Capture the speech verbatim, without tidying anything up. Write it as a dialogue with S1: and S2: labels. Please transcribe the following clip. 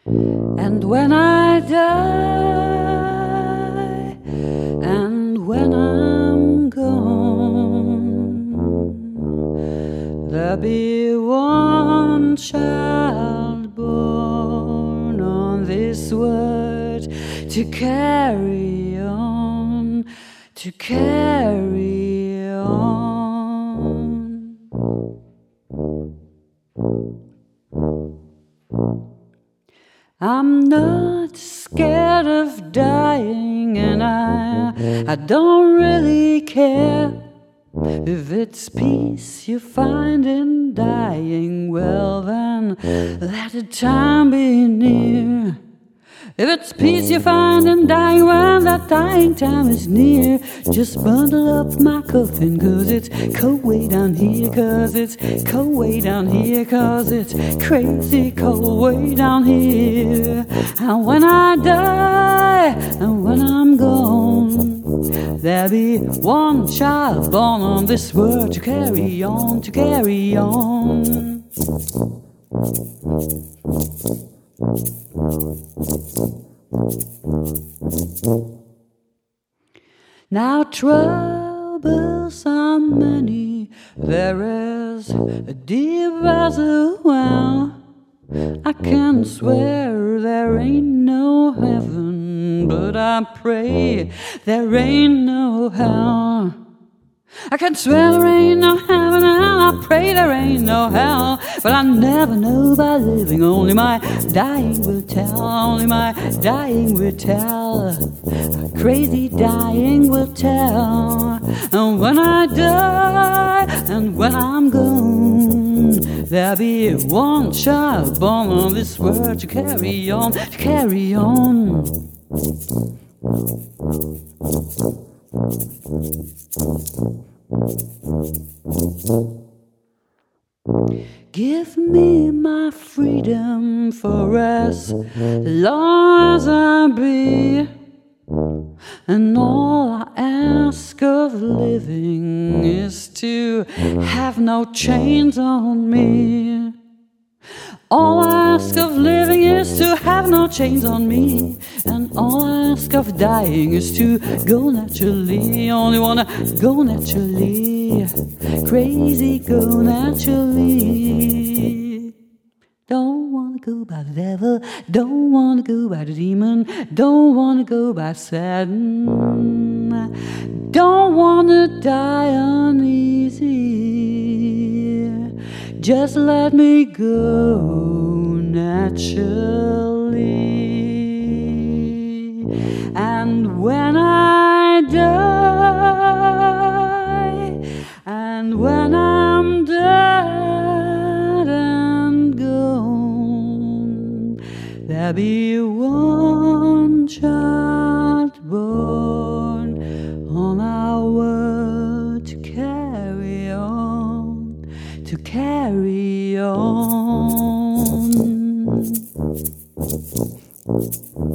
S1: And when I die, and when I'm gone, there'll be one child born on this world to carry on, to carry on. I'm not scared of dying, and I, I don't really care if it's peace you find in dying. Well then, let the time be near. If it's peace you find in dying, when that dying time is near, just bundle up my coffin, 'cause it's cold way down here, 'cause it's cold way down here, 'cause it's crazy cold way down here. And when I die, and when I'm gone, there'll be one child born on this world to carry on, to carry on. Now troubles are many, there is a deep as a well. I can swear there ain't no heaven, but I pray there ain't no hell. I can swear there ain't no heaven, and I pray there ain't no hell. But I never know by living, only my dying will tell, only my dying will tell. Crazy dying will tell. And when I die, and when I'm gone, there'll be one child born on this world to carry on, to carry on. Give me my freedom for as long as I be, and all I ask of living is to have no chains on me. All I ask of living is to have no chains on me, and all I ask of dying is to go naturally. Only wanna go naturally, crazy go naturally. Don't wanna go by the devil, don't wanna go by the demon, don't wanna go by Satan. Don't wanna die uneasy, just let me go naturally. And when I die, and when I'm dead and gone, there'll be one child born on our world to carry on, to carry on.